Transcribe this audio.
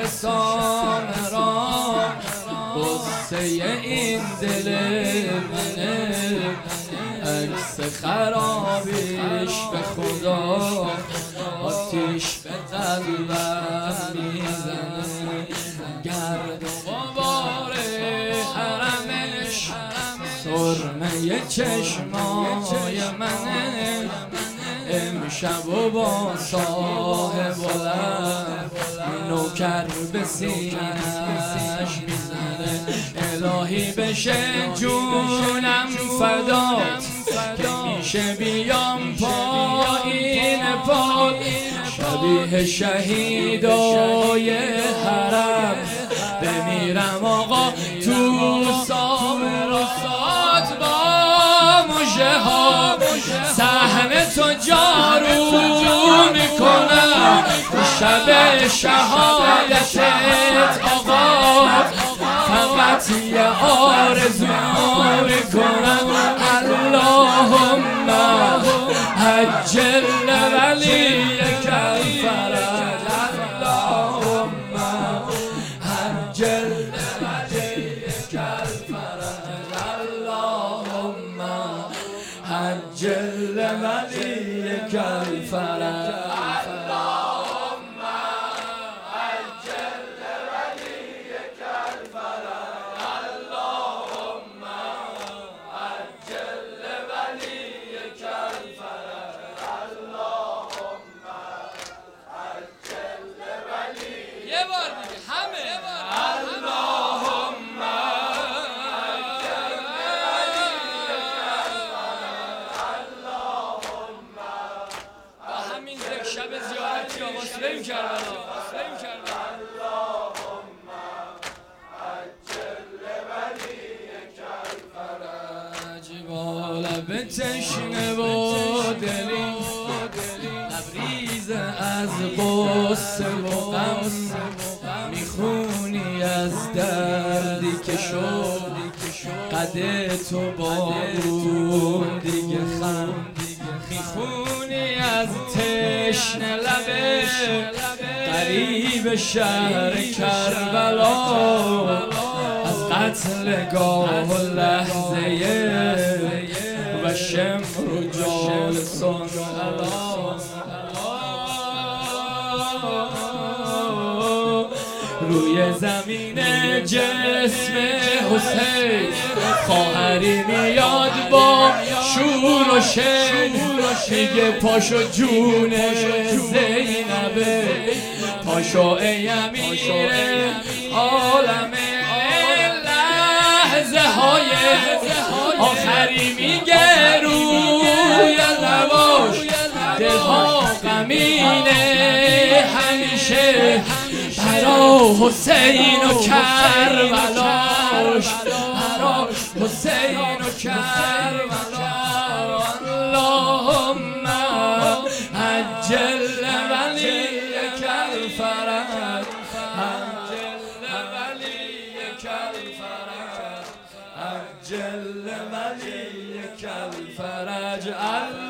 سامران غصه این دل منه، عکس خرابیش به خدا آتیش به قلبم میزنه. گرد و غبار حرمش سرمه چشمای منه، امشب و با صاحب بلند نوکر به سینه‌اش میزنه. الهی بشه جونم فدات که میشه بیام پایین پاد، شبیه شهیدای حرم بمیرم آقا تو سامرات. با مژه ها سهم تو جارو میکنم، شب شهادتت آقا فقط یه آرزو میکنم. اللهم عجل ولیک الفرج، اللهم عجل ولیک الفرج، اللهم عجل ولیک الفرج. شب زیارتی آقا سلیم کربلا، سلیم کربلا. اللهم عجل ولیک الفرج. با لب تشنه و دلی لبریز از غصه و غم میخونی از دردی که شد قد تو بارون دیگه خم، میخونی از تشنه لبه غریب شهر کربلا، از قتلگاه و لحظه و شمر و جالسان روی زمین جسم حسین خواهری میاد با شور و شن، میگه پاشو جون زینبه، پاشو ای امیر عالم. لحظه های آخری میگه روی لباش دلها غمینه همیشه برا حسین و کربلاش، برا حسین و کربلا. اللهم عجل ولیک الفرج، عجل ولیک الفرج، عجل ولیک الفرج.